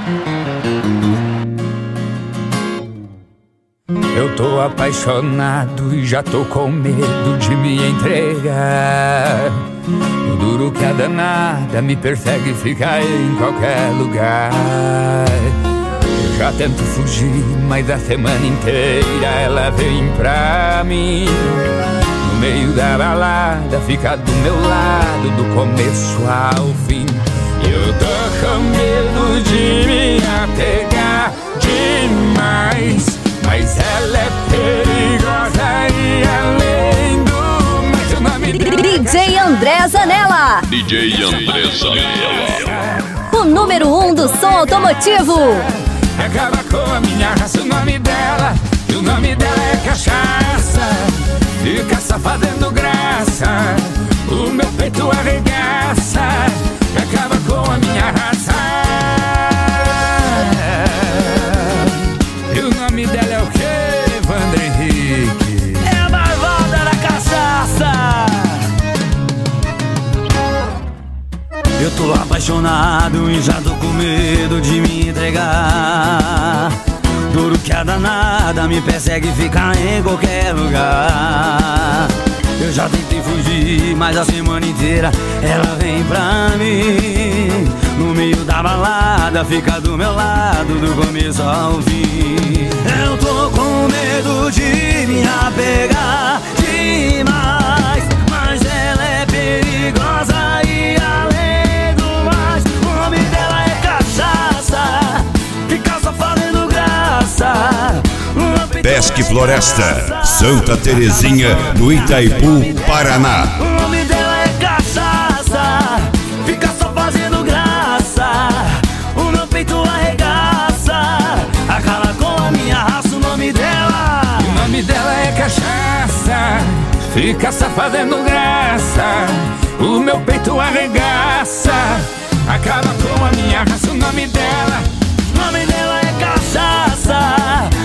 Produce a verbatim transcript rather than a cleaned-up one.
Eu tô apaixonado e já tô com medo de me entregar. O duro que a danada me persegue e fica em qualquer lugar. Eu já tento fugir, mas a semana inteira ela vem pra mim. No meio da balada, fica do meu lado, do começo ao fim. Eu tô com medo de me apegar demais, mas ela é perigosa e além do mais o nome D J André Zanella. D J André Zanella, o número um do som automotivo. Acaba com a minha raça, o nome dela, e o nome dela é cachaça. Fica só fazendo graça, o meu peito arregaça. Acaba com a minha raça. E o nome dela é o quê, Wander Henrique? É a marvada da cachaça. Eu tô apaixonado e já tô com medo de me entregar. Duro que a danada me persegue e fica em qualquer lugar. Eu já tentei fugir, mas a semana inteira ela vem pra mim. No meio da balada, fica do meu lado, do começo ao fim. Eu tô com medo de me apegar demais, mas ela é perigosa e além do mais, o nome dela é cachaça. Fica só fazendo graça. Pesque Floresta, Santa Terezinha, do Itaipu, Paraná. O nome dela é cachaça, fica só fazendo graça. O meu peito arregaça, acaba com a minha raça. O nome dela, o nome dela é cachaça, fica só fazendo graça. O meu peito arregaça, acaba com a minha raça. O nome dela, o nome dela é cachaça,